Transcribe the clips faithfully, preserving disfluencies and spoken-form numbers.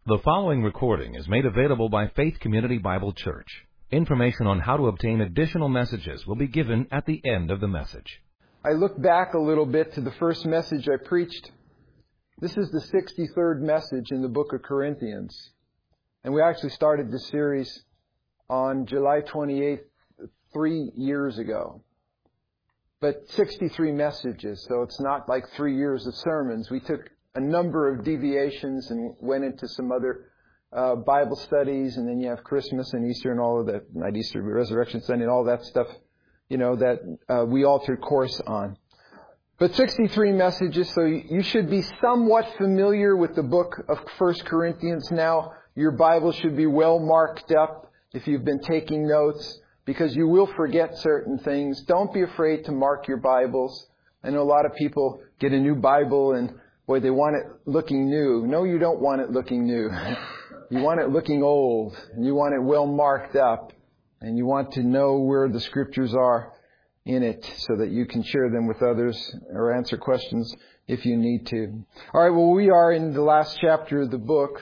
The following recording is made available by Faith Community Bible Church. Information on how to obtain additional messages will be given at the end of the message. I look back a little bit to the first message I preached. This is the sixty-third message in the book of Corinthians. And we actually started this series on July twenty-eighth, three years ago. But sixty-three messages, so it's not like three years of sermons. We took a number of deviations and went into some other uh, Bible studies, and then you have Christmas and Easter and all of that, not Easter, but Resurrection Sunday and all that stuff, you know, that uh, we altered course on. But sixty-three messages, so you should be somewhat familiar with the book of First Corinthians now. Your Bible should be well marked up if you've been taking notes, because you will forget certain things. Don't be afraid to mark your Bibles. I know a lot of people get a new Bible and boy, they want it looking new. No, you don't want it looking new. You want it looking old. And you want it well marked up. And you want to know where the Scriptures are in it so that you can share them with others or answer questions if you need to. All right, well, we are in the last chapter of the book.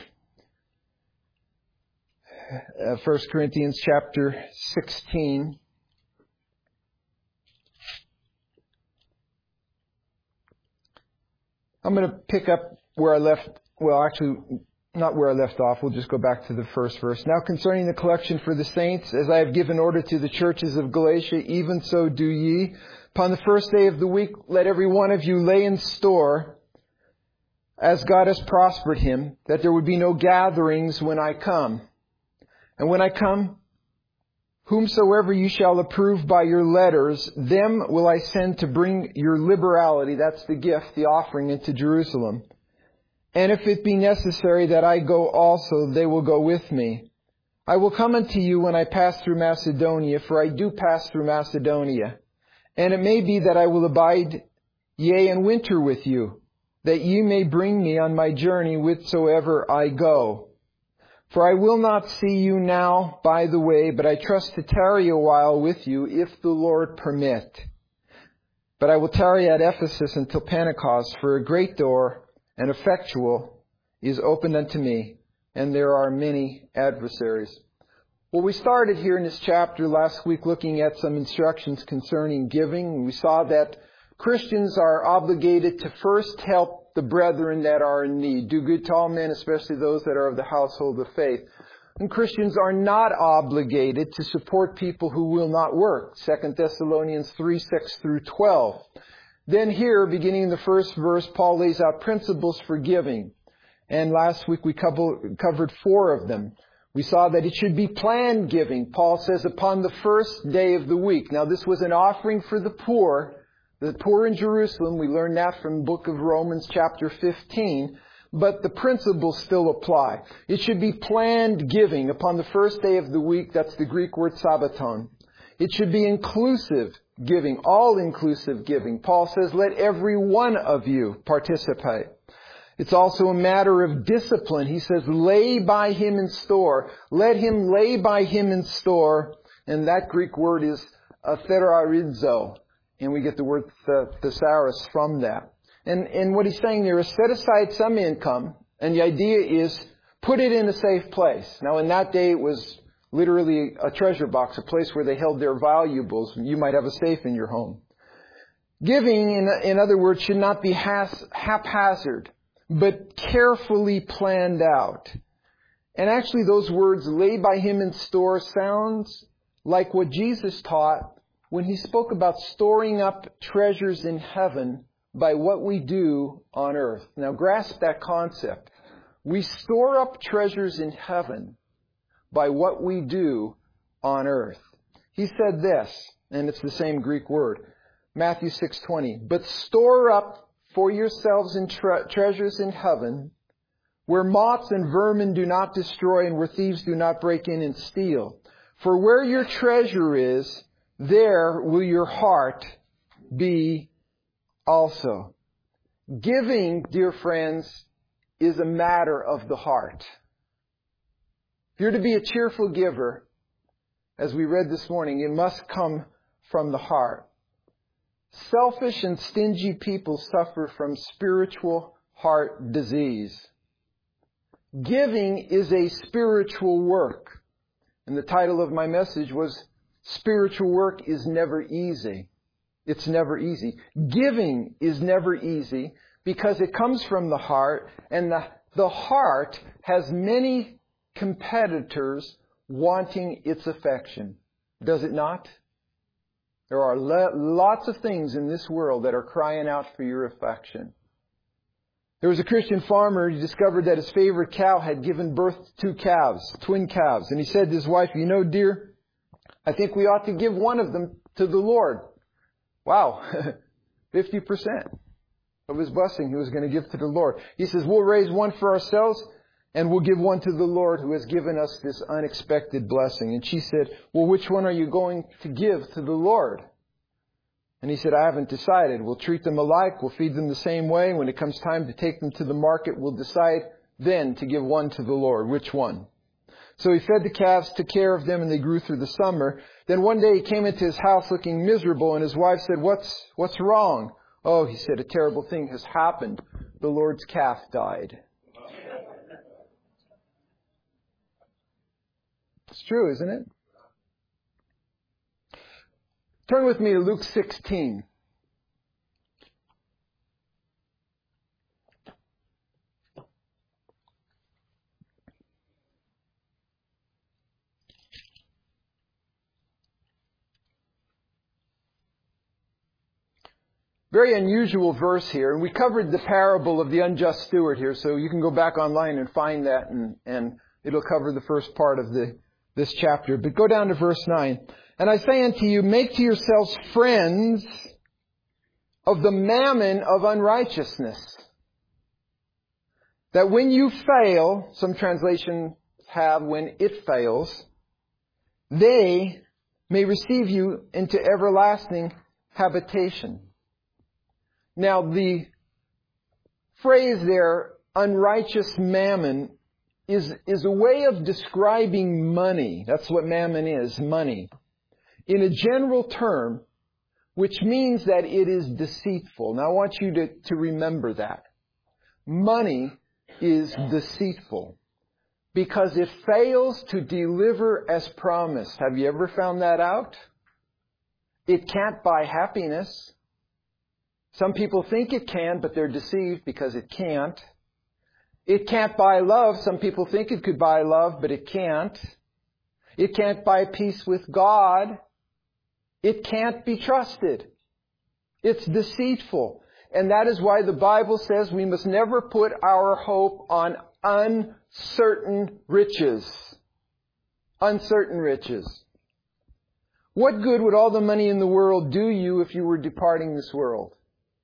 Uh, First Corinthians chapter sixteen. I'm going to pick up where I left, well, actually, not where I left off. We'll just go back to the first verse. Now concerning the collection for the saints, as I have given order to the churches of Galatia, even so do ye. Upon the first day of the week, let every one of you lay in store, as God has prospered him, that there would be no gatherings when I come. And when I come, whomsoever you shall approve by your letters, them will I send to bring your liberality, that's the gift, the offering, into Jerusalem. And if it be necessary that I go also, they will go with me. I will come unto you when I pass through Macedonia, for I do pass through Macedonia. And it may be that I will abide, yea, and winter with you, that ye may bring me on my journey whithersoever I go. For I will not see you now by the way, but I trust to tarry a while with you, if the Lord permit. But I will tarry at Ephesus until Pentecost, for a great door and effectual is opened unto me, and there are many adversaries. Well, we started here in this chapter last week looking at some instructions concerning giving. We saw that Christians are obligated to first help the brethren that are in need. Do good to all men, especially those that are of the household of faith. And Christians are not obligated to support people who will not work. Second Thessalonians three, six through twelve. Then here, beginning in the first verse, Paul lays out principles for giving. And last week we covered four of them. We saw that it should be planned giving. Paul says upon the first day of the week. Now this was an offering for the poor. The poor in Jerusalem, we learned that from the book of Romans chapter fifteen, but the principles still apply. It should be planned giving upon the first day of the week. That's the Greek word sabbaton. It should be inclusive giving, all-inclusive giving. Paul says, let every one of you participate. It's also a matter of discipline. He says, lay by him in store. Let him lay by him in store. And that Greek word is therarizo. And we get the word thesaurus from that. And, and what he's saying there is set aside some income. And the idea is put it in a safe place. Now in that day it was literally a treasure box, a place where they held their valuables. You might have a safe in your home. Giving, in, in other words, should not be has, haphazard, but carefully planned out. And actually those words, lay by him in store, sounds like what Jesus taught when he spoke about storing up treasures in heaven by what we do on earth. Now grasp that concept. We store up treasures in heaven by what we do on earth. He said this, and it's the same Greek word, Matthew six twenty. But store up for yourselves in tre- treasures in heaven, where moths and vermin do not destroy and where thieves do not break in and steal. For where your treasure is, there will your heart be also. Giving, dear friends, is a matter of the heart. If you're to be a cheerful giver, as we read this morning, it must come from the heart. Selfish and stingy people suffer from spiritual heart disease. Giving is a spiritual work. And the title of my message was, Spiritual Work is Never Easy. It's never easy. Giving is never easy because it comes from the heart, and the, the heart has many competitors wanting its affection. Does it not? There are le- lots of things in this world that are crying out for your affection. There was a Christian farmer who discovered that his favorite cow had given birth to two calves, twin calves. And he said to his wife, "You know, dear, I think we ought to give one of them to the Lord." Wow, fifty percent of his blessing he was going to give to the Lord. He says, "We'll raise one for ourselves, and we'll give one to the Lord who has given us this unexpected blessing." And she said, "Well, which one are you going to give to the Lord?" And he said, "I haven't decided. We'll treat them alike. We'll feed them the same way. When it comes time to take them to the market, we'll decide then to give one to the Lord. Which one?" So he fed the calves, took care of them, and they grew through the summer. Then one day he came into his house looking miserable, and his wife said, What's, what's wrong? "Oh," he said, "a terrible thing has happened. The Lord's calf died." It's true, isn't it? Turn with me to Luke sixteen. Very unusual verse here. And we covered the parable of the unjust steward here, so you can go back online and find that, and, and it'll cover the first part of the this chapter. But go down to verse nine. "And I say unto you, make to yourselves friends of the mammon of unrighteousness, that when you fail," some translations have "when it fails," "they may receive you into everlasting habitation." Now, the phrase there, unrighteous mammon, is, is a way of describing money. That's what mammon is, money. In a general term, which means that it is deceitful. Now, I want you to, to remember that. Money is deceitful because it fails to deliver as promised. Have you ever found that out? It can't buy happiness. Some people think it can, but they're deceived because it can't. It can't buy love. Some people think it could buy love, but it can't. It can't buy peace with God. It can't be trusted. It's deceitful. And that is why the Bible says we must never put our hope on uncertain riches. Uncertain riches. What good would all the money in the world do you if you were departing this world?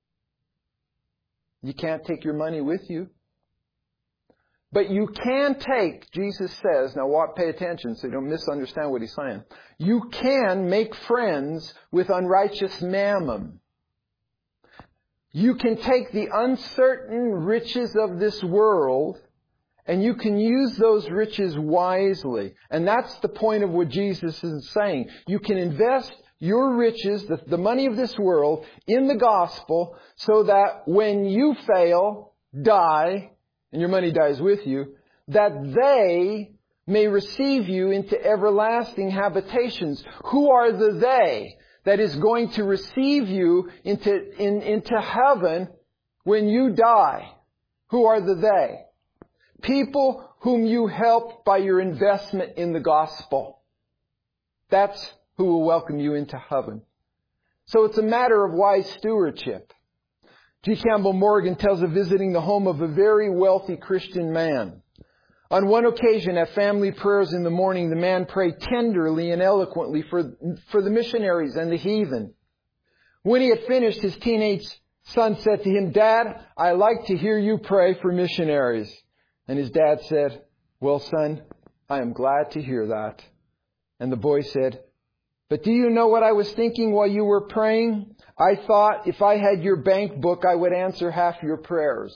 You can't take your money with you. But you can take, Jesus says, now what, pay attention so you don't misunderstand what he's saying. You can make friends with unrighteous mammon. You can take the uncertain riches of this world and you can use those riches wisely. And that's the point of what Jesus is saying. You can invest your riches, the, the money of this world, in the gospel so that when you fail, die, and your money dies with you, that they may receive you into everlasting habitations. Who are the they that is going to receive you into, in, into heaven when you die? Who are the they? People whom you helped by your investment in the gospel. That's who will welcome you into heaven. So it's a matter of wise stewardship. G. Campbell Morgan tells of visiting the home of a very wealthy Christian man. On one occasion at family prayers in the morning, the man prayed tenderly and eloquently for, for the missionaries and the heathen. When he had finished, his teenage son said to him, "Dad, I like to hear you pray for missionaries." And his dad said, "Well, son, I am glad to hear that." And the boy said, "But do you know what I was thinking while you were praying? I thought if I had your bank book, I would answer half your prayers."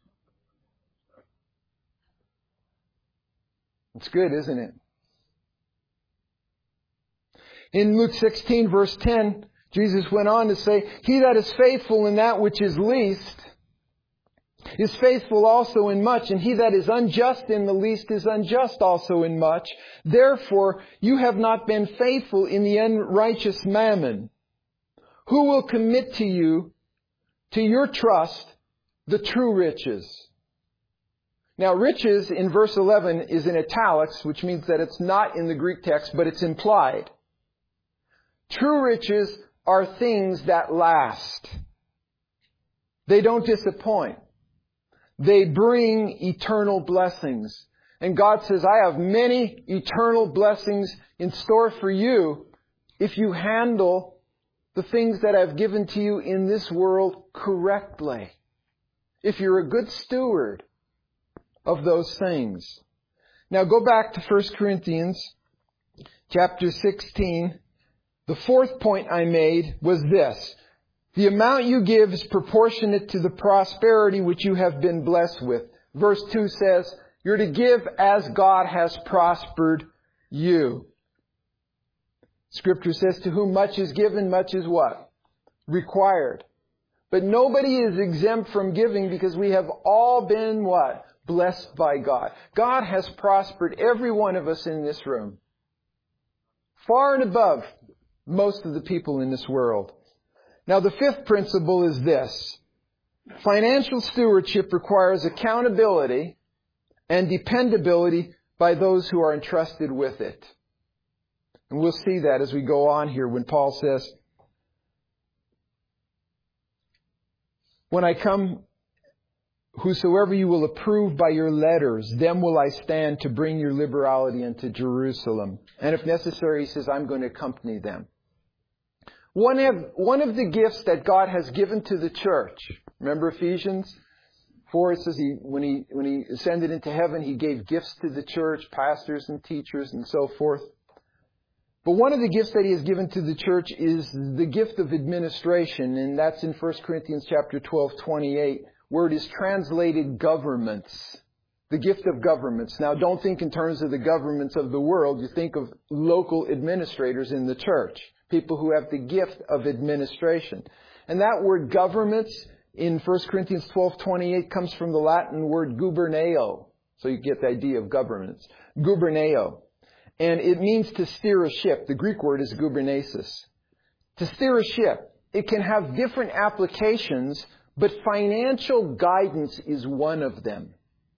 It's good, isn't it? In Luke sixteen, verse ten, Jesus went on to say, "He that is faithful in that which is least is faithful also in much, and he that is unjust in the least is unjust also in much. Therefore, you have not been faithful in the unrighteous mammon. Who will commit to you, to your trust, the true riches? Now, riches in verse eleven is in italics, which means that it's not in the Greek text, but it's implied. True riches are things that last. They don't disappoint. They bring eternal blessings. And God says, I have many eternal blessings in store for you if you handle the things that I've given to you in this world correctly. If you're a good steward of those things. Now go back to First Corinthians chapter sixteen. The fourth point I made was this. The amount you give is proportionate to the prosperity which you have been blessed with. Verse two says, you're to give as God has prospered you. Scripture says, to whom much is given, much is what? Required. But nobody is exempt from giving because we have all been what? Blessed by God. God has prospered every one of us in this room. Far and above most of the people in this world. Now the fifth principle is this. Financial stewardship requires accountability and dependability by those who are entrusted with it. And we'll see that as we go on here when Paul says, when I come, whosoever you will approve by your letters, them will I stand to bring your liberality into Jerusalem. And if necessary, he says, I'm going to accompany them. One of, one of the gifts that God has given to the church, remember Ephesians four, it says he, when he, when he ascended into heaven, he gave gifts to the church, pastors and teachers and so forth. But one of the gifts that he has given to the church is the gift of administration, and that's in First Corinthians chapter twelve, twenty-eight, where it is translated governments. The gift of governments. Now don't think in terms of the governments of the world, you think of local administrators in the church. People who have the gift of administration. And that word governments in First Corinthians twelve, twenty-eight comes from the Latin word guberneo. So you get the idea of governments. Guberneo. And it means to steer a ship. The Greek word is gubernesis. To steer a ship. It can have different applications, but financial guidance is one of them.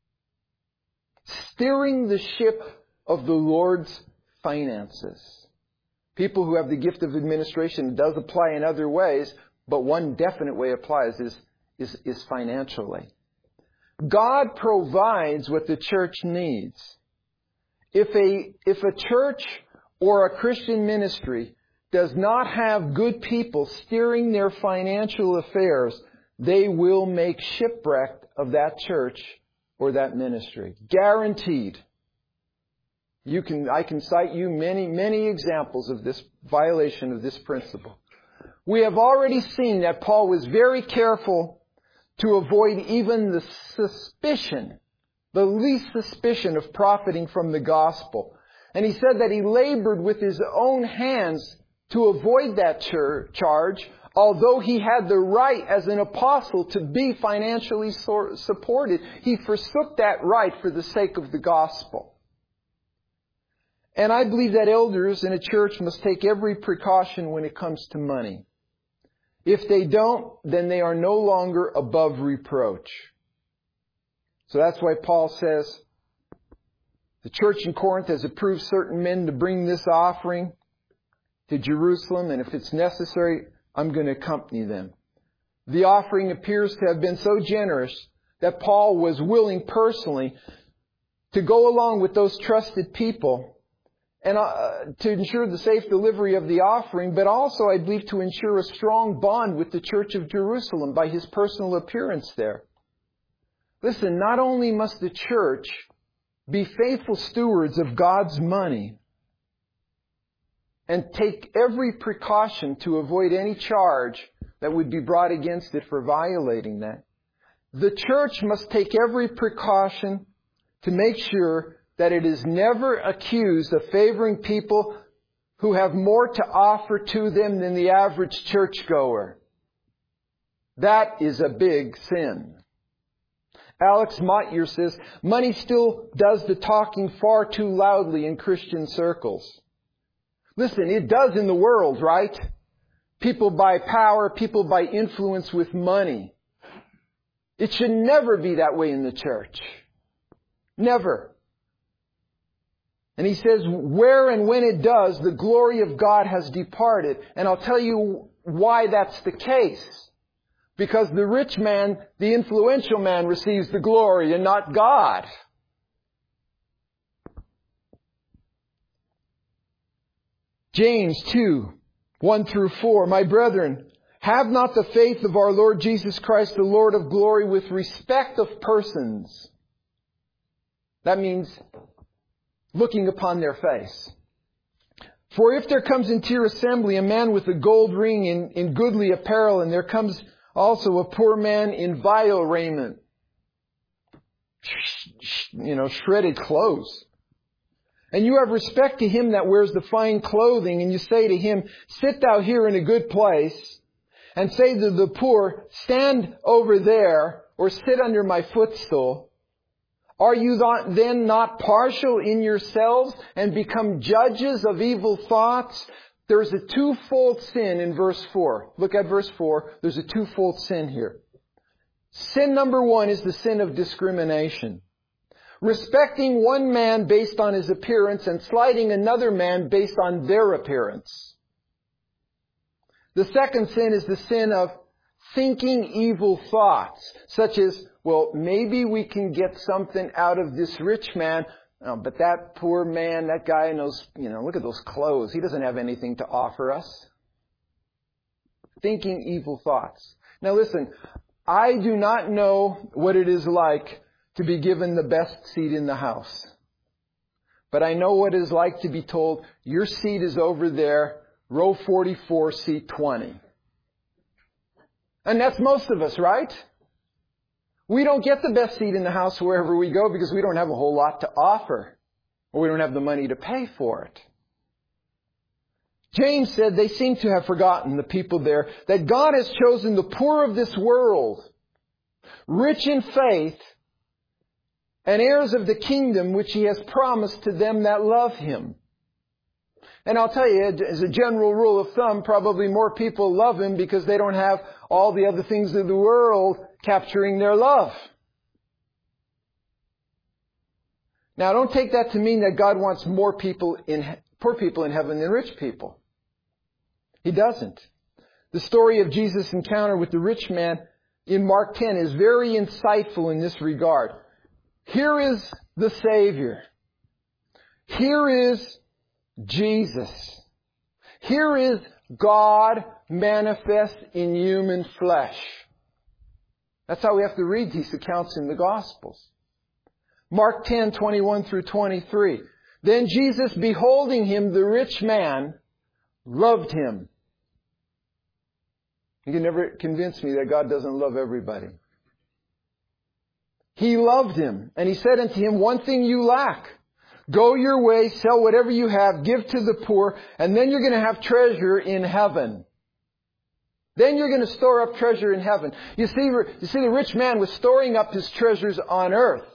Steering the ship of the Lord's finances. People who have the gift of administration does apply in other ways, but one definite way it applies is, is, is financially. God provides what the church needs. If a, if a church or a Christian ministry does not have good people steering their financial affairs, they will make shipwreck of that church or that ministry. Guaranteed. You can, I can cite you many, many examples of this violation of this principle. We have already seen that Paul was very careful to avoid even the suspicion, the least suspicion of profiting from the gospel. And he said that he labored with his own hands to avoid that char- charge, although he had the right as an apostle to be financially so- supported. He forsook that right for the sake of the gospel. And I believe that elders in a church must take every precaution when it comes to money. If they don't, then they are no longer above reproach. So that's why Paul says, the church in Corinth has approved certain men to bring this offering to Jerusalem, and if it's necessary, I'm going to accompany them. The offering appears to have been so generous that Paul was willing personally to go along with those trusted people and uh, to ensure the safe delivery of the offering, but also, I believe, to ensure a strong bond with the Church of Jerusalem by his personal appearance there. Listen, not only must the church be faithful stewards of God's money and take every precaution to avoid any charge that would be brought against it for violating that, the church must take every precaution to make sure that it is never accused of favoring people who have more to offer to them than the average churchgoer. That is a big sin. Alex Motyer says, money still does the talking far too loudly in Christian circles. Listen, it does in the world, right? People buy power, people buy influence with money. It should never be that way in the church. Never. And he says, where and when it does, the glory of God has departed. And I'll tell you why that's the case. Because the rich man, the influential man, receives the glory and not God. James two, one through four. My brethren, have not the faith of our Lord Jesus Christ, the Lord of glory, with respect of persons. That means looking upon their face. For if there comes into your assembly a man with a gold ring in, in goodly apparel, and there comes also a poor man in vile raiment, you know, shredded clothes, and you have respect to him that wears the fine clothing, and you say to him, sit thou here in a good place, and say to the poor, stand over there, or sit under my footstool, are you then not partial in yourselves and become judges of evil thoughts? There's a twofold sin in verse four. Look at verse four. There's a twofold sin here. Sin number one is the sin of discrimination. Respecting one man based on his appearance and slighting another man based on their appearance. The second sin is the sin of thinking evil thoughts, such as, well, maybe we can get something out of this rich man, oh, but that poor man, that guy knows, you know, look at those clothes. He doesn't have anything to offer us. Thinking evil thoughts. Now listen, I do not know what it is like to be given the best seat in the house. But I know what it is like to be told, your seat is over there, row forty-four, seat twenty. And that's most of us, right? We don't get the best seat in the house wherever we go because we don't have a whole lot to offer. Or we don't have the money to pay for it. James said they seem to have forgotten, the people there, that God has chosen the poor of this world, rich in faith, and heirs of the kingdom which He has promised to them that love Him. And I'll tell you, as a general rule of thumb, probably more people love Him because they don't have all the other things of the world capturing their love. Now, don't take that to mean that God wants more people in, poor people in heaven than rich people. He doesn't. The story of Jesus' encounter with the rich man in Mark ten is very insightful in this regard. Here is the Savior. Here is Jesus. Here is God manifest in human flesh. That's how we have to read these accounts in the Gospels. Mark ten, twenty-one through twenty-three. Then Jesus, beholding him, the rich man, loved him. You can never convince me that God doesn't love everybody. He loved him, and he said unto him, one thing you lack. Go your way, sell whatever you have, give to the poor, and then you're going to have treasure in heaven. Then you're going to store up treasure in heaven. You see, you see, the rich man was storing up his treasures on earth.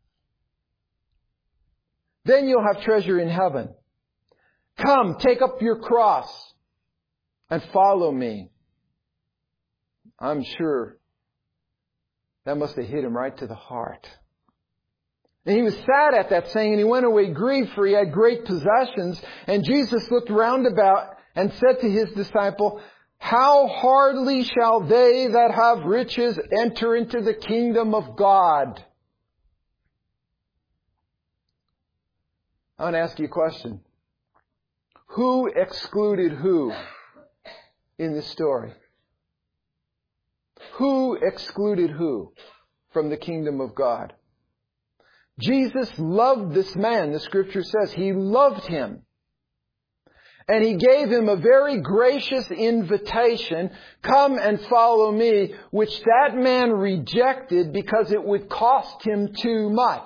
Then you'll have treasure in heaven. Come, take up your cross and follow me. I'm sure that must have hit him right to the heart. And he was sad at that saying, and he went away grieved, for he had great possessions. And Jesus looked round about and said to his disciple, how hardly shall they that have riches enter into the kingdom of God? I want to ask you a question. Who excluded who in this story? Who excluded who from the kingdom of God? Jesus loved this man, the Scripture says. He loved him. And He gave him a very gracious invitation, come and follow me, which that man rejected because it would cost him too much.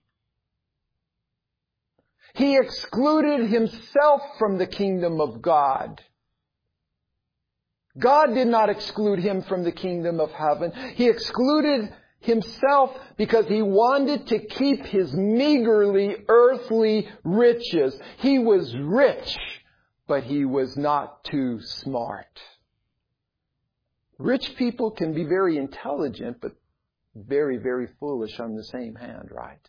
He excluded himself from the kingdom of God. God did not exclude him from the kingdom of heaven. He excluded himself because he wanted to keep his meagerly earthly riches. He was rich, but he was not too smart. Rich people can be very intelligent, but very, very foolish on the same hand, right?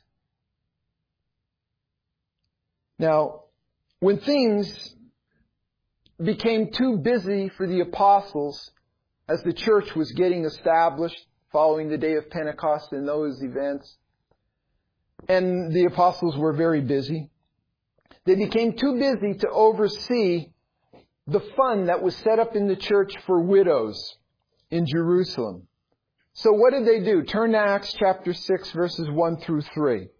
Now, when things became too busy for the apostles as the church was getting established following the day of Pentecost and those events, and the apostles were very busy, they became too busy to oversee the fund that was set up in the church for widows in Jerusalem. So what did they do? Turn to Acts chapter six, verses one through three.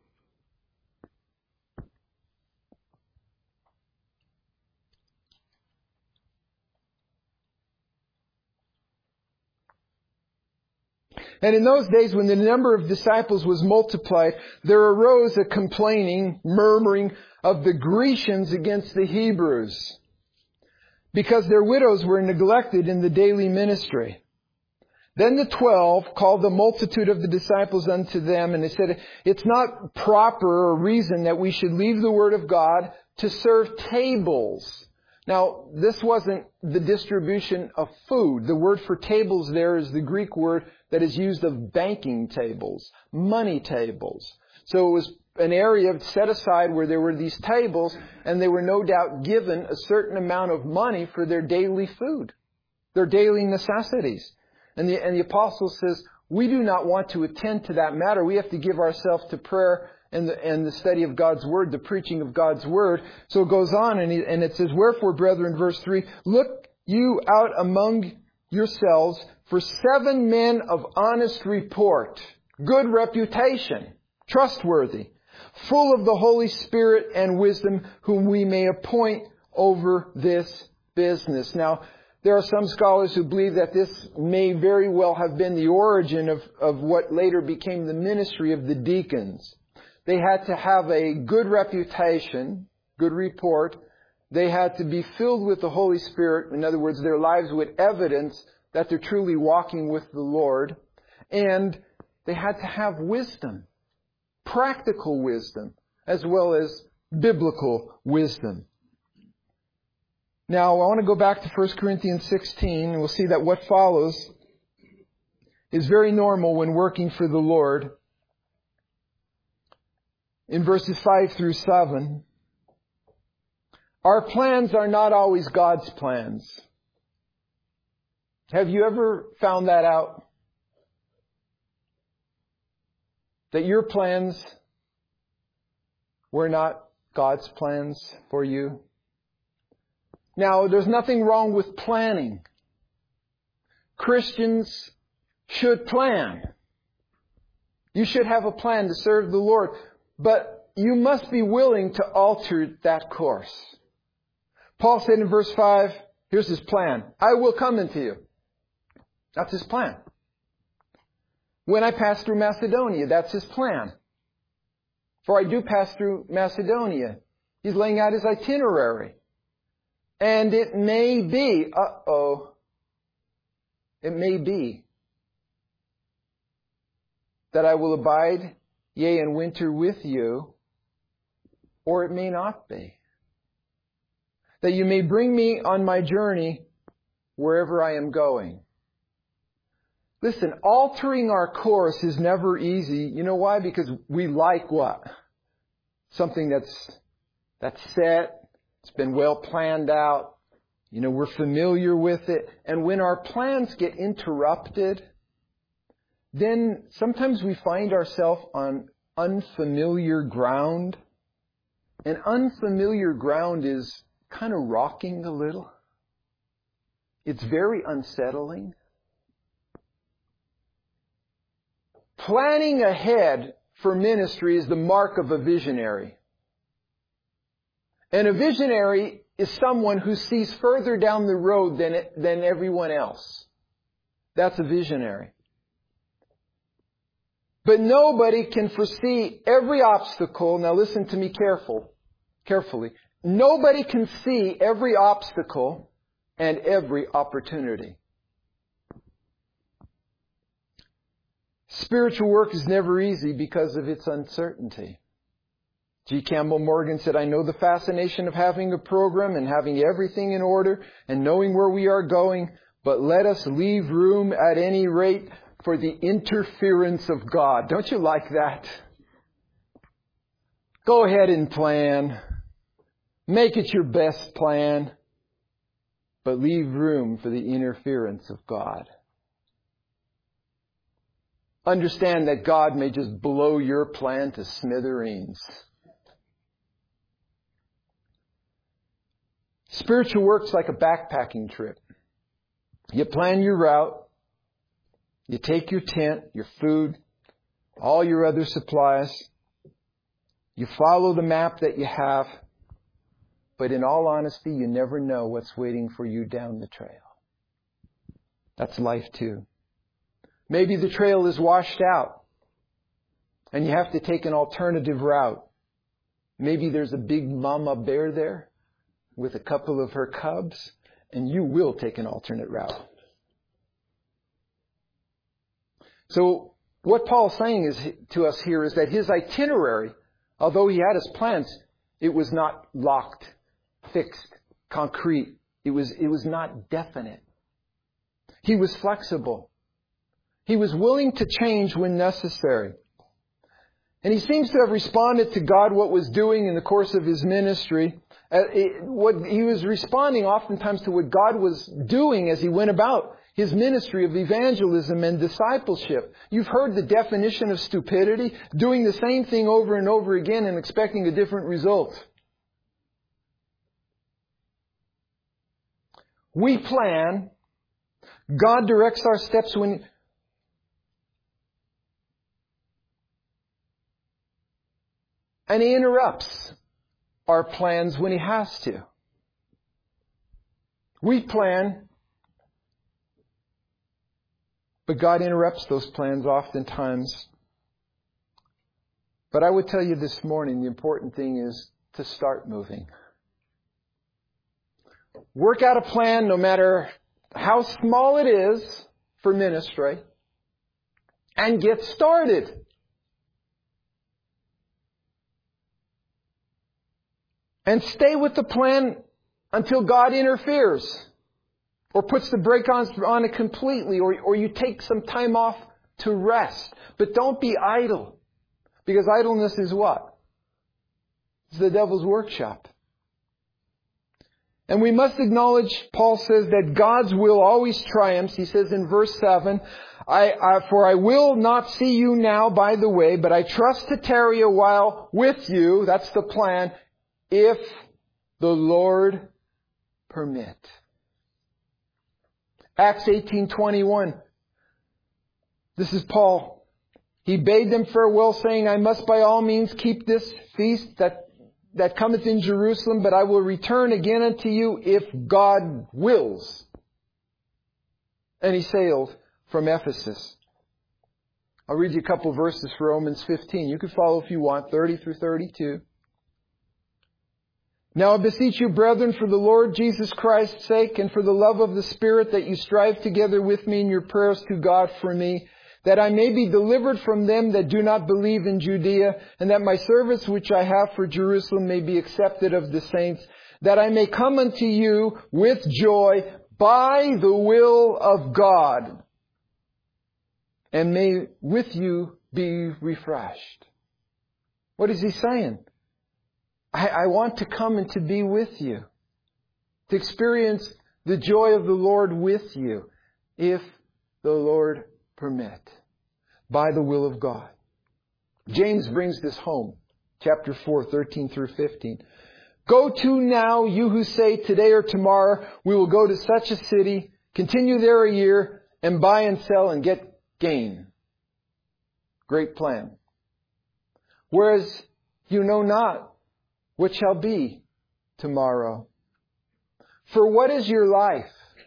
And in those days, when the number of disciples was multiplied, there arose a complaining, murmuring of the Grecians against the Hebrews, because their widows were neglected in the daily ministry. Then the twelve called the multitude of the disciples unto them, and they said, it's not proper or reason that we should leave the word of God to serve tables. Now, this wasn't the distribution of food. The word for tables there is the Greek word that is used of banking tables, money tables. So it was an area set aside where there were these tables, and they were no doubt given a certain amount of money for their daily food, their daily necessities. And the, and the apostle says, we do not want to attend to that matter. We have to give ourselves to prayer and the, and the study of God's Word, the preaching of God's Word. So it goes on, and, he, and it says, wherefore, brethren, verse three, look you out among yourselves for seven men of honest report, good reputation, trustworthy, full of the Holy Spirit and wisdom, whom we may appoint over this business. Now, there are some scholars who believe that this may very well have been the origin of, of what later became the ministry of the deacons. They had to have a good reputation, good report. They had to be filled with the Holy Spirit. In other words, their lives would evidence that they're truly walking with the Lord. And they had to have wisdom, practical wisdom, as well as biblical wisdom. Now, I want to go back to First Corinthians sixteen, and we'll see that what follows is very normal when working for the Lord. In verses five through seven, our plans are not always God's plans. Have you ever found that out? That your plans were not God's plans for you? Now, there's nothing wrong with planning. Christians should plan. You should have a plan to serve the Lord. But you must be willing to alter that course. Paul said in verse five, here's his plan. I will come into you. That's his plan. When I pass through Macedonia, that's his plan. For I do pass through Macedonia. He's laying out his itinerary. And it may be, uh-oh, it may be that I will abide, yea, in winter with you, or it may not be. That you may bring me on my journey wherever I am going. Listen, altering our course is never easy. You know why? Because we like what? Something that's, that's set. It's been well planned out. You know, we're familiar with it. And when our plans get interrupted, then sometimes we find ourselves on unfamiliar ground. And unfamiliar ground is kind of rocking a little. It's very unsettling. Planning ahead for ministry is the mark of a visionary. And a visionary is someone who sees further down the road than, than everyone else. That's a visionary. But nobody can foresee every obstacle. Now listen to me careful, carefully. Nobody can see every obstacle and every opportunity. Spiritual work is never easy because of its uncertainty. G. Campbell Morgan said, I know the fascination of having a program and having everything in order and knowing where we are going, but let us leave room at any rate for the interference of God. Don't you like that? Go ahead and plan. Make it your best plan. But leave room for the interference of God. Understand that God may just blow your plan to smithereens. Spiritual work's like a backpacking trip. You plan your route. You take your tent, your food, all your other supplies. You follow the map that you have. But in all honesty, you never know what's waiting for you down the trail. That's life too. Maybe the trail is washed out and you have to take an alternative route. Maybe there's a big mama bear there with a couple of her cubs, and you will take an alternate route. So what Paul's saying is to us here is that his itinerary, although he had his plans, it was not locked, fixed, concrete. It was, it was not definite. He was flexible. He was willing to change when necessary. And he seems to have responded to God what was doing in the course of his ministry. Uh, it, what he was responding oftentimes to what God was doing as he went about his ministry of evangelism and discipleship. You've heard the definition of stupidity, doing the same thing over and over again and expecting a different result. We plan. God directs our steps when and He interrupts our plans when He has to. We plan, but God interrupts those plans oftentimes. But I would tell you this morning, the important thing is to start moving. Work out a plan, no matter how small it is, for ministry, and get started. And stay with the plan until God interferes or puts the brake on, on it completely, or, or you take some time off to rest. But don't be idle, because idleness is what? It's the devil's workshop. And we must acknowledge, Paul says, that God's will always triumphs. He says in verse seven, I, I, for I will not see you now by the way, but I trust to tarry a while with you. That's the plan. If the Lord permit. Acts eighteen twenty-one. This is Paul. He bade them farewell, saying, I must by all means keep this feast that, that cometh in Jerusalem, but I will return again unto you if God wills. And he sailed from Ephesus. I'll read you a couple verses for Romans fifteen. You can follow if you want, thirty through thirty-two. Now I beseech you, brethren, for the Lord Jesus Christ's sake and for the love of the Spirit, that you strive together with me in your prayers to God for me, that I may be delivered from them that do not believe in Judea, and that my service which I have for Jerusalem may be accepted of the saints, that I may come unto you with joy by the will of God, and may with you be refreshed. What is he saying? I, I want to come and to be with you, to experience the joy of the Lord with you, if the Lord permit, by the will of God. James brings this home, chapter four, thirteen through fifteen. Go to now, you who say today or tomorrow we will go to such a city, continue there a year, and buy and sell and get gain. Great plan. Whereas you know not what shall be tomorrow. For what is your life?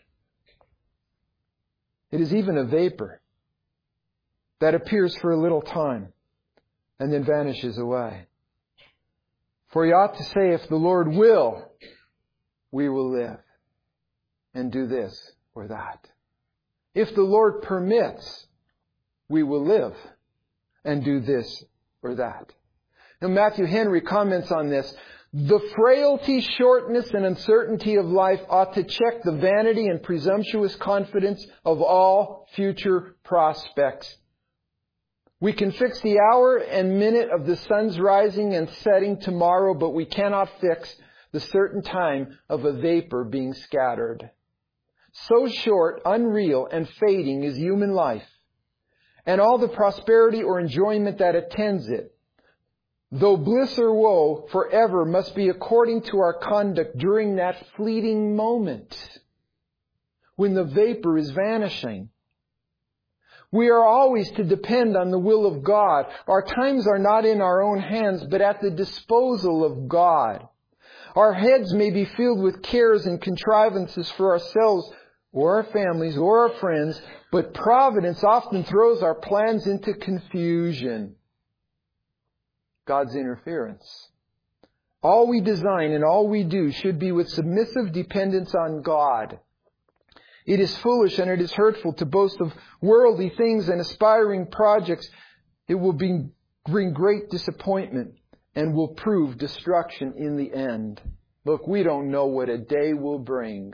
It is even a vapor that appears for a little time and then vanishes away. For you ought to say, if the Lord will, we will live and do this or that. If the Lord permits, we will live and do this or that. Now, Matthew Henry comments on this. The frailty, shortness, and uncertainty of life ought to check the vanity and presumptuous confidence of all future prospects. We can fix the hour and minute of the sun's rising and setting tomorrow, but we cannot fix the certain time of a vapor being scattered. So short, unreal, and fading is human life, and all the prosperity or enjoyment that attends it. Though bliss or woe forever must be according to our conduct during that fleeting moment when the vapor is vanishing. We are always to depend on the will of God. Our times are not in our own hands, but at the disposal of God. Our heads may be filled with cares and contrivances for ourselves or our families or our friends, but providence often throws our plans into confusion. God's interference. All we design and all we do should be with submissive dependence on God. It is foolish and it is hurtful to boast of worldly things and aspiring projects. It will be, bring great disappointment and will prove destruction in the end. Look, we don't know what a day will bring.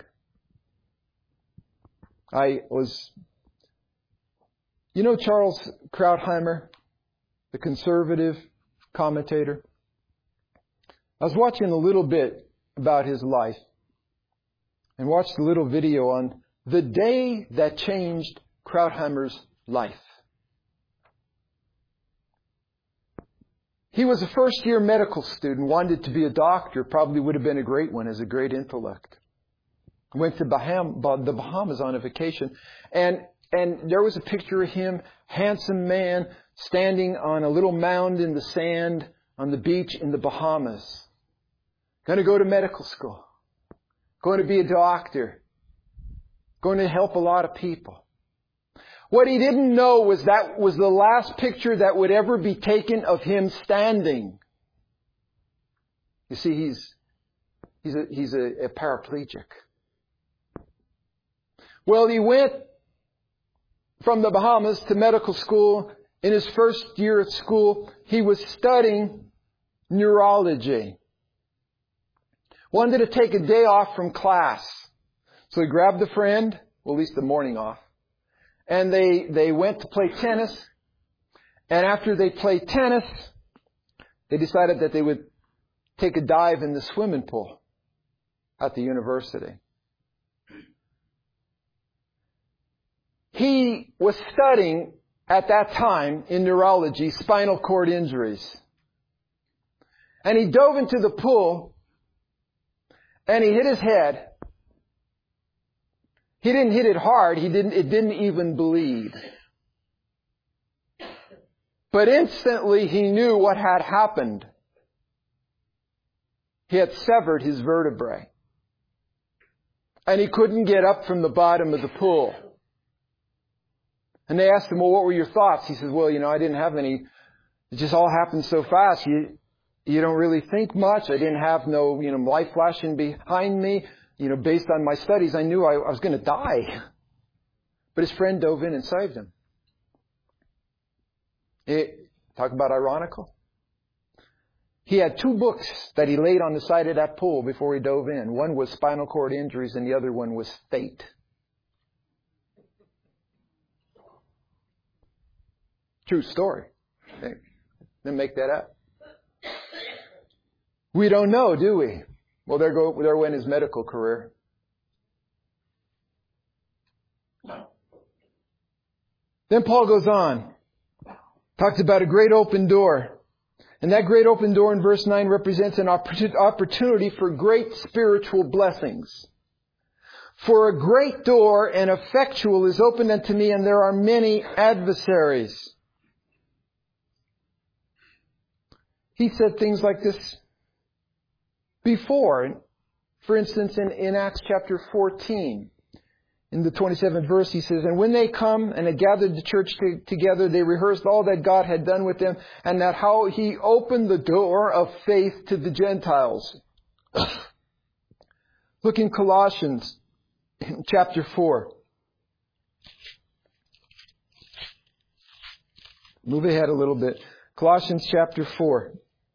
I was, you know Charles Krauthammer, the conservative commentator? I was watching a little bit about his life and watched a little video on the day that changed Krauthammer's life. He was a first-year medical student, wanted to be a doctor, probably would have been a great one, has a great intellect. Went to Baham, the Bahamas on a vacation, and and there was a picture of him, handsome man, standing on a little mound in the sand on the beach in the Bahamas. Going to go to medical school. Going to be a doctor. Going to help a lot of people. What he didn't know was that was the last picture that would ever be taken of him standing. You see, he's he's a, he's a, a paraplegic. Well, he went from the Bahamas to medical school. In his first year at school, he was studying neurology. Wanted to take a day off from class. So he grabbed a friend, well, at least the morning off, and they, they went to play tennis. And after they played tennis, they decided that they would take a dive in the swimming pool at the university. He was studying at that time in neurology spinal cord injuries. And he dove into the pool and he hit his head. He didn't hit it hard. He didn't, it didn't even bleed. But instantly he knew what had happened. He had severed his vertebrae. And he couldn't get up from the bottom of the pool. And they asked him, well, what were your thoughts? He says, well, you know, I didn't have any. It just all happened so fast. You, you don't really think much. I didn't have no, you know, light flashing behind me. You know, based on my studies, I knew I, I was going to die. But his friend dove in and saved him. It, talk about ironical. He had two books that he laid on the side of that pool before he dove in. One was Spinal Cord Injuries and the other one was Fate. True story. Didn't make that up. We don't know, do we? Well, there go there went his medical career. Then Paul goes on. Talks about a great open door. And that great open door in verse nine represents an opportunity for great spiritual blessings. For a great door and effectual is opened unto me, and there are many adversaries. He said things like this before. For instance, in, in Acts chapter fourteen, in the twenty-seventh verse, he says, and when they come and had gathered the church to, together, they rehearsed all that God had done with them, and that how He opened the door of faith to the Gentiles. Look in Colossians chapter four. Move ahead a little bit. Colossians chapter four.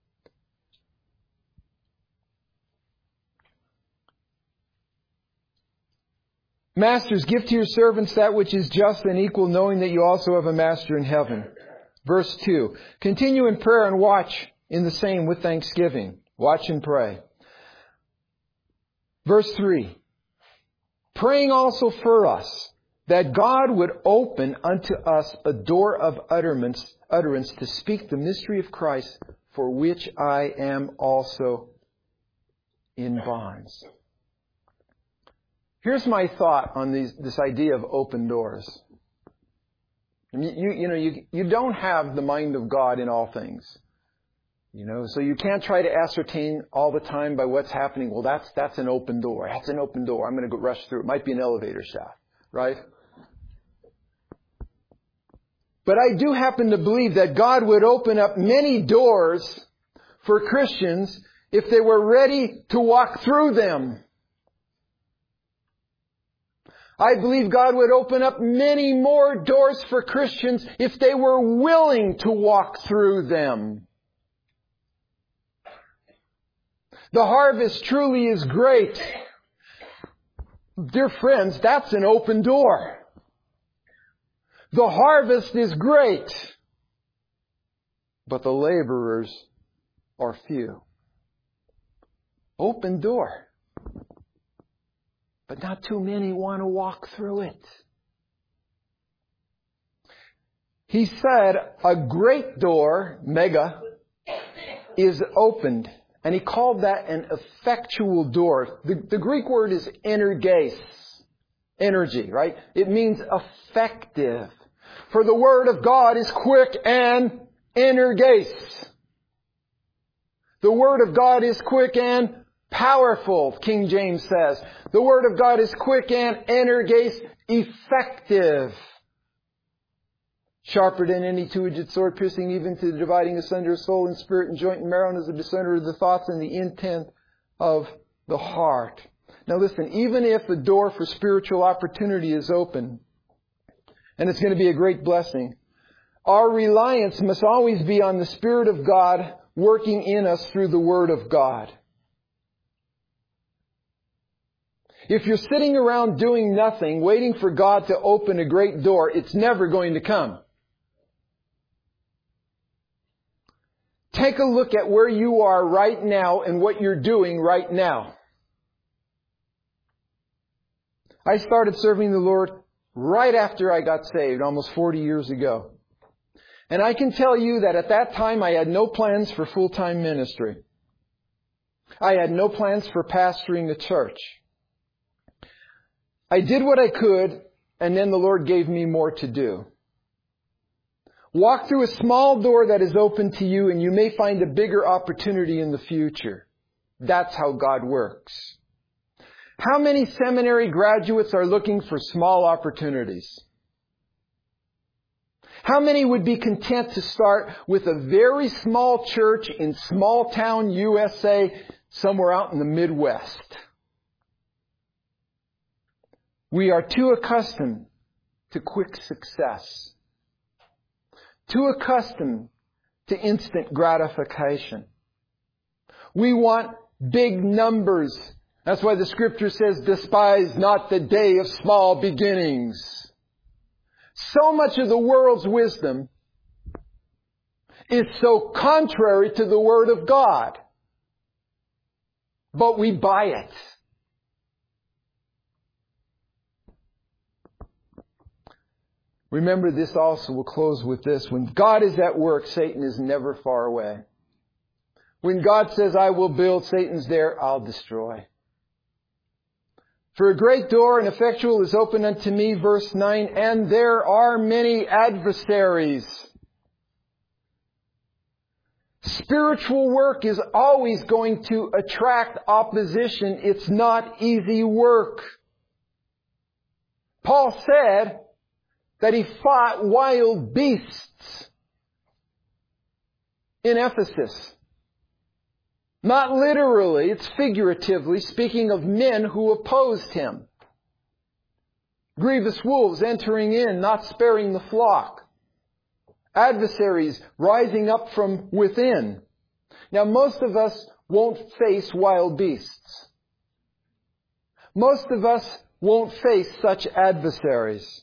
Masters, give to your servants that which is just and equal, knowing that you also have a master in heaven. Verse two. Continue in prayer and watch in the same with thanksgiving. Watch and pray. Verse three. Praying also for us, that God would open unto us a door of utterance, utterance to speak the mystery of Christ, for which I am also in bonds. Here's my thought on these, this idea of open doors. You, you, you know, you, you don't have the mind of God in all things. You know, so you can't try to ascertain all the time by what's happening. Well, that's, that's an open door. That's an open door. I'm going to go rush through. It might be an elevator shaft, right? But I do happen to believe that God would open up many doors for Christians if they were ready to walk through them. I believe God would open up many more doors for Christians if they were willing to walk through them. The harvest truly is great. Dear friends, that's an open door. The harvest is great, but the laborers are few. Open door. But not too many want to walk through it. He said a great door, mega, is opened. And he called that an effectual door. The, the Greek word is energes. Energy, right? It means effective. For the word of God is quick and energes. The word of God is quick and powerful, King James says. The word of God is quick and energes, effective. Sharper than any two-edged sword, piercing even to the dividing asunder of soul and spirit and joint and marrow, and as a discerner of the thoughts and the intent of the heart. Now listen, even if the door for spiritual opportunity is open, and it's going to be a great blessing, our reliance must always be on the Spirit of God working in us through the Word of God. If you're sitting around doing nothing, waiting for God to open a great door, it's never going to come. Take a look at where you are right now and what you're doing right now. I started serving the Lord right after I got saved, almost forty years ago. And I can tell you that at that time I had no plans for full-time ministry. I had no plans for pastoring a church. I did what I could, and then the Lord gave me more to do. Walk through a small door that is open to you, and you may find a bigger opportunity in the future. That's how God works. How many seminary graduates are looking for small opportunities? How many would be content to start with a very small church in small town U S A, somewhere out in the Midwest? We are too accustomed to quick success. Too accustomed to instant gratification. We want big numbers. That's why the Scripture says, despise not the day of small beginnings. So much of the world's wisdom is so contrary to the Word of God. But we buy it. Remember this also, we'll close with this. When God is at work, Satan is never far away. When God says, I will build, Satan's there, I'll destroy. For a great door and effectual is open unto me, verse nine, and there are many adversaries. Spiritual work is always going to attract opposition. It's not easy work. Paul said that he fought wild beasts in Ephesus. Not literally, it's figuratively, speaking of men who opposed him. Grievous wolves entering in, not sparing the flock. Adversaries rising up from within. Now, most of us won't face wild beasts. Most of us won't face such adversaries.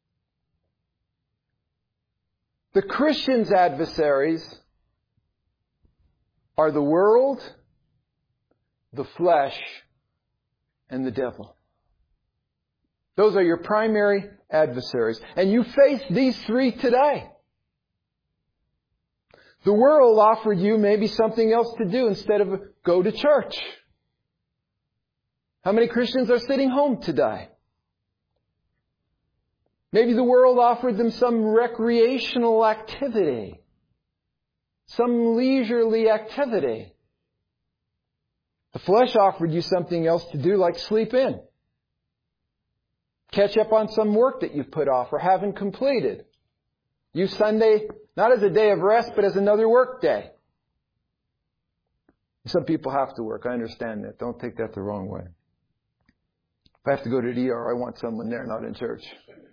The Christian's adversaries are the world, the flesh, and the devil. Those are your primary adversaries. And you face these three today. The world offered you maybe something else to do instead of go to church. How many Christians are sitting home today? Maybe the world offered them some recreational activity, some leisurely activity. The flesh offered you something else to do, like sleep in. Catch up on some work that you've put off or haven't completed. Use Sunday not as a day of rest, but as another work day. Some people have to work. I understand that. Don't take that the wrong way. If I have to go to the E R, I want someone there, not in church.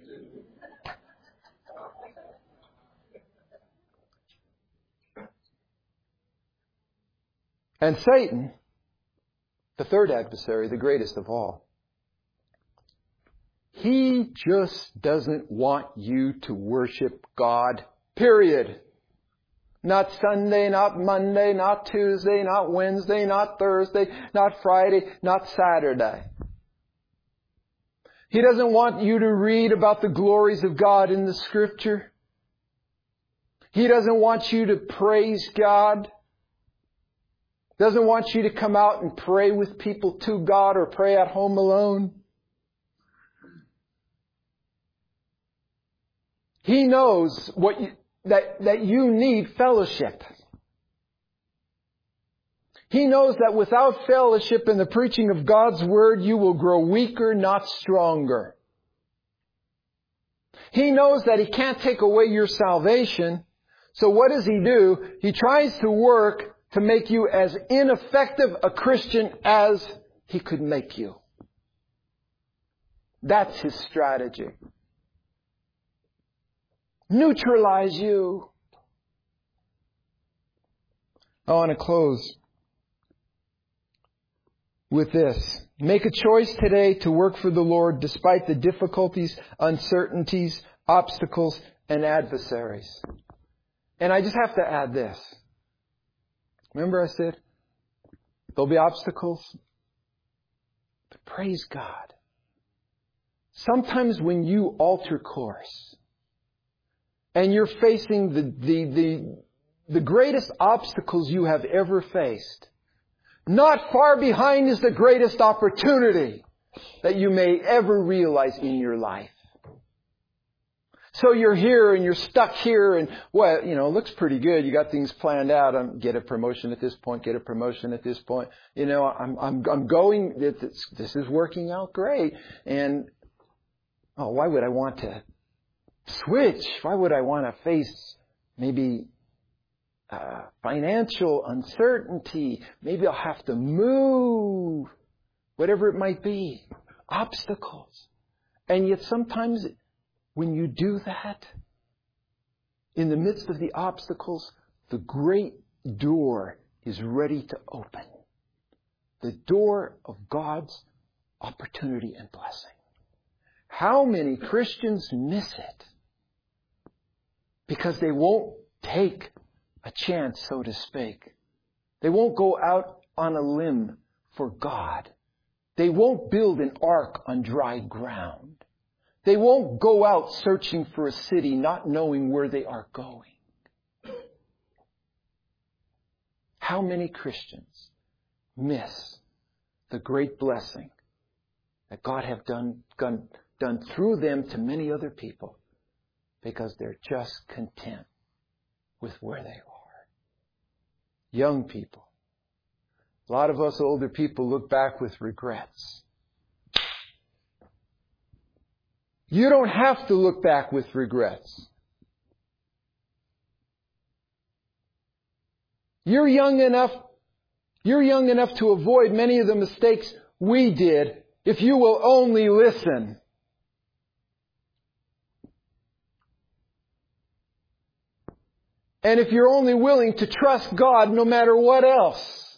And Satan, the third adversary, the greatest of all, he just doesn't want you to worship God, period. Not Sunday, not Monday, not Tuesday, not Wednesday, not Thursday, not Friday, not Saturday. He doesn't want you to read about the glories of God in the Scripture. He doesn't want you to praise God. Doesn't want you to come out and pray with people to God or pray at home alone. He knows what you, that, that you need fellowship. He knows that without fellowship and the preaching of God's Word, you will grow weaker, not stronger. He knows that He can't take away your salvation. So what does He do? He tries to work to make you as ineffective a Christian as He could make you. That's his strategy. Neutralize you. I want to close with this. Make a choice today to work for the Lord despite the difficulties, uncertainties, obstacles, and adversaries. And I just have to add this. Remember I said, there'll be obstacles. But praise God. Sometimes when you alter course and you're facing the, the, the, the greatest obstacles you have ever faced, not far behind is the greatest opportunity that you may ever realize in your life. So you're here and you're stuck here and, well, you know, it looks pretty good. You got things planned out. I'm get a promotion at this point, get a promotion at this point. You know, I'm, I'm, I'm going, this, this is working out great. And, oh, why would I want to switch? Why would I want to face maybe uh, financial uncertainty? Maybe I'll have to move, whatever it might be. Obstacles. And yet sometimes when you do that, in the midst of the obstacles, the great door is ready to open. The door of God's opportunity and blessing. How many Christians miss it? Because they won't take a chance, so to speak. They won't go out on a limb for God. They won't build an ark on dry ground. They won't go out searching for a city, not knowing where they are going. How many Christians miss the great blessing that God have done, done, done through them to many other people because they're just content with where they are? Young people. A lot of us older people look back with regrets. You don't have to look back with regrets. You're young enough, you're young enough to avoid many of the mistakes we did if you will only listen. And if you're only willing to trust God no matter what else,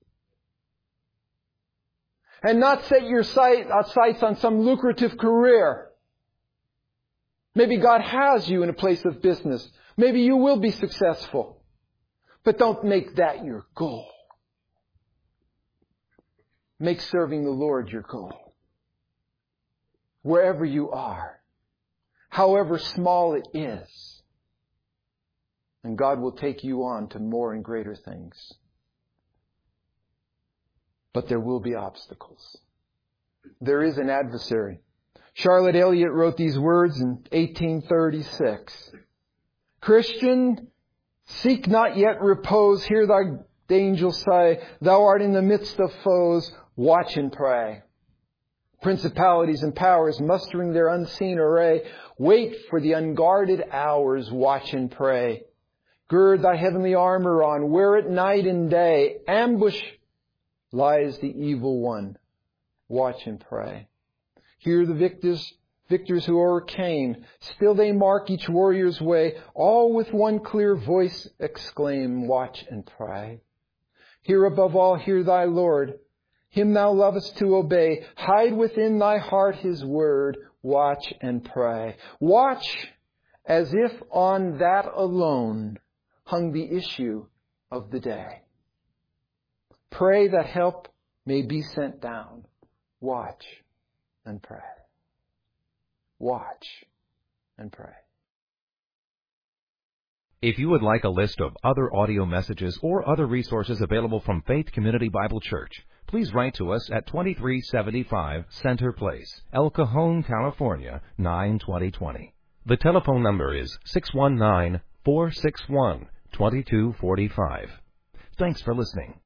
and not set your sight, uh, sights on some lucrative career, maybe God has you in a place of business. Maybe you will be successful. But don't make that your goal. Make serving the Lord your goal. Wherever you are, however small it is, and God will take you on to more and greater things. But there will be obstacles. There is an adversary. Charlotte Elliott wrote these words in eighteen thirty-six. Christian, seek not yet repose. Hear thy angels say, thou art in the midst of foes. Watch and pray. Principalities and powers mustering their unseen array. Wait for the unguarded hours. Watch and pray. Gird thy heavenly armor on. Wear it night and day. Ambush lies the evil one. Watch and pray. Hear the victors, victors who overcame. Still they mark each warrior's way. All with one clear voice exclaim, watch and pray. Hear above all, hear thy Lord. Him thou lovest to obey. Hide within thy heart his word. Watch and pray. Watch as if on that alone hung the issue of the day. Pray that help may be sent down. Watch and pray. Watch and pray. If you would like a list of other audio messages or other resources available from Faith Community Bible Church, please write to us at twenty-three seventy-five Center Place, El Cajon, California, nine twenty twenty. The telephone number is six one nine, four six one, two two four five. Thanks for listening.